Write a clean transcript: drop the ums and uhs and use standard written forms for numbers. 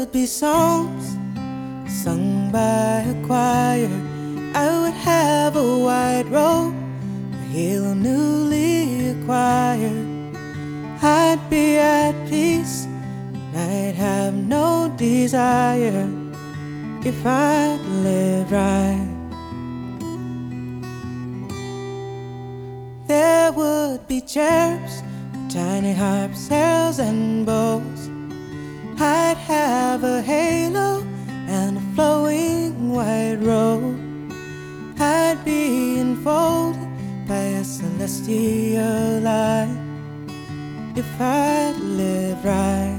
would be songs sung by a choir. I would have a white robe, a halo newly acquired. I'd be at peace, and I'd have no desire if I'd lived right. There would be cherubs, tiny harps, heralds and bows. I'd have a halo and a flowing white robe. I'd be enfolded by a celestial light if I'd lived right.